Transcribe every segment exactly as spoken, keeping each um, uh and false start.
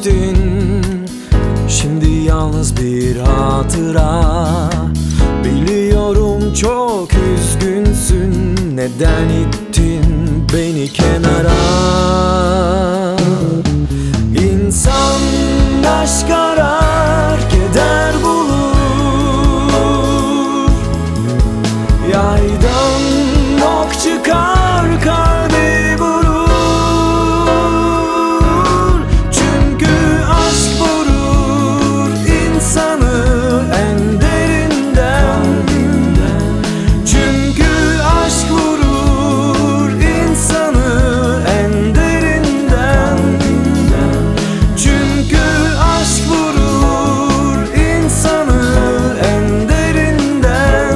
geçtin. Şimdi yalnız bir hatıra. Biliyorum çok üzgünsün. Neden ittin beni kenara? İnsan aşk arar, keder bulur. Yaydan ok çıkar, kalbi vurur. Çünkü aşk vurur insanı en derinden. Çünkü aşk vurur insanı en derinden. Çünkü aşk vurur insanı en derinden.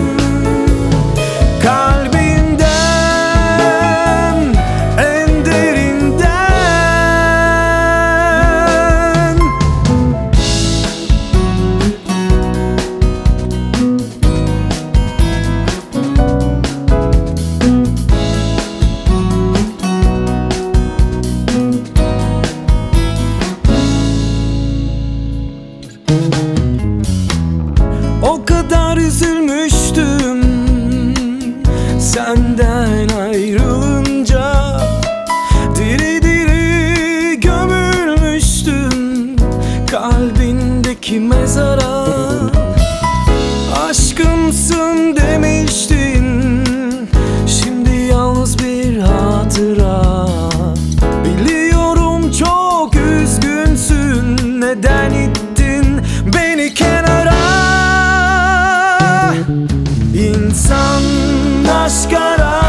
Kalbinden, en derinden. O kadar üzülmüştüm senden ayrılınca. Diri diri gömülmüştüm kalbindeki mezara. Aşkımsın demiştin, şimdi yalnız bir hatıra. Biliyorum çok üzgünsün. Neden ittin beni kenara? İnsan aşk arar.